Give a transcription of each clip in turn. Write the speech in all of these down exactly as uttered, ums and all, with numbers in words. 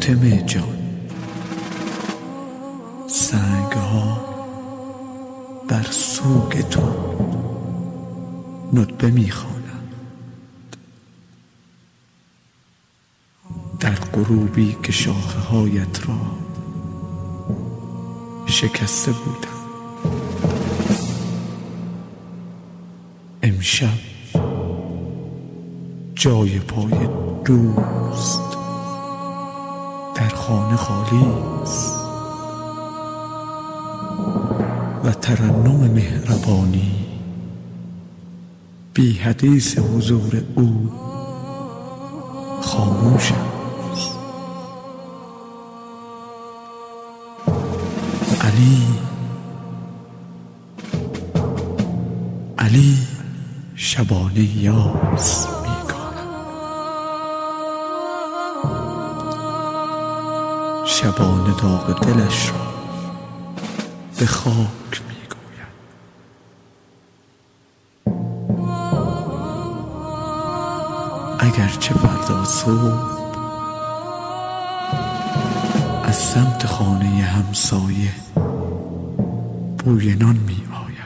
فاطمه جان، سنگ ها بر سوگ تو ندبه میخوانند. در غروبی که شاخه هایت را شکسته بودم، امشب جای پای دوست در خانه خالی است و ترنم مهربانی بی حدیث حضور او خاموش است. علی علی شبانه یاس میکارد، شبانه داغ دلش را به خاک میگوید. اگرچه فردا صبح از سمت خانه همسایه بوی نان می آید،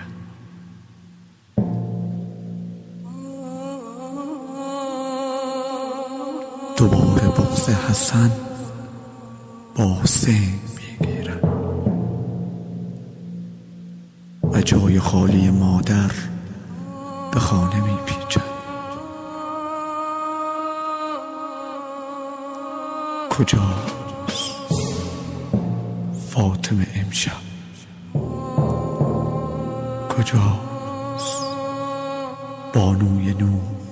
دوباره بغض حسن با حسین میگیرد و جای خالی مادر به خانه میپیچد. کجاست فاطمه امشب؟ کجاست بانوی نور؟